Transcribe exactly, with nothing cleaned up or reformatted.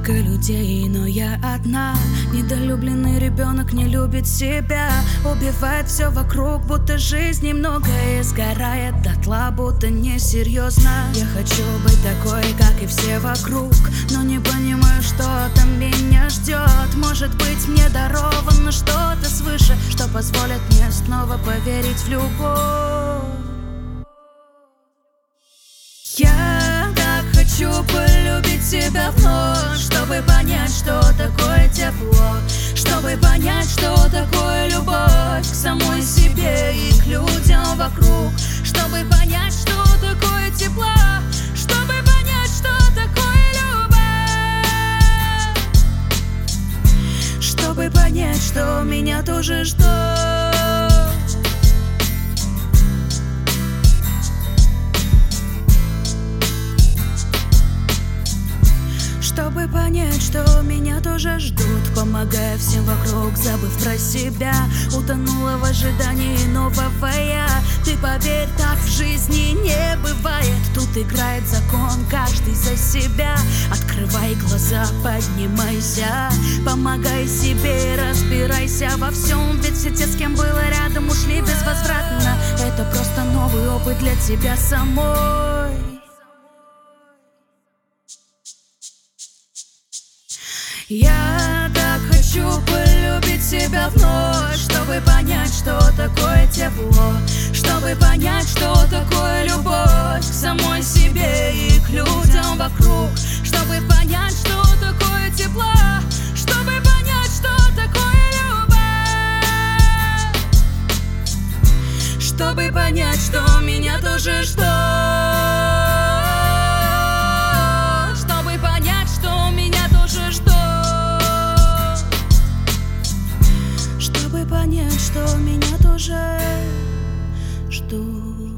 столько людей, но я одна. Недолюбленный ребенок не любит себя, убивает все вокруг, будто жизни много, и сгорает дотла, будто несерьезно. Я хочу быть такой, как и все вокруг, но не понимаю, что там меня ждет. Может быть, мне даровано что-то свыше, что позволит мне снова поверить в любовь. Я так хочу полюбить тебя вновь, чтобы понять, что такое тепло, чтобы понять, что такое любовь к самой себе и к людям вокруг, чтобы понять, что такое тепло, чтобы понять, что такое любовь, чтобы понять, что меня тоже ждет. Чтобы понять, что меня тоже ждут, помогая всем вокруг, забыв про себя, утонула в ожидании нового я. Ты поверь, так в жизни не бывает. Тут играет закон, каждый за себя. Открывай глаза, поднимайся, помогай себе, разбирайся во всем. Ведь все те, с кем было рядом, ушли безвозвратно. Это просто новый опыт для тебя самой. Я так хочу полюбить себя вновь, чтобы понять, что такое тепло, чтобы понять, что такое любовь к самой себе и к людям вокруг, чтобы понять, что такое тепло, чтобы понять, что такое любовь, чтобы понять, что меня тоже ждет. Понять, что меня тоже ждут.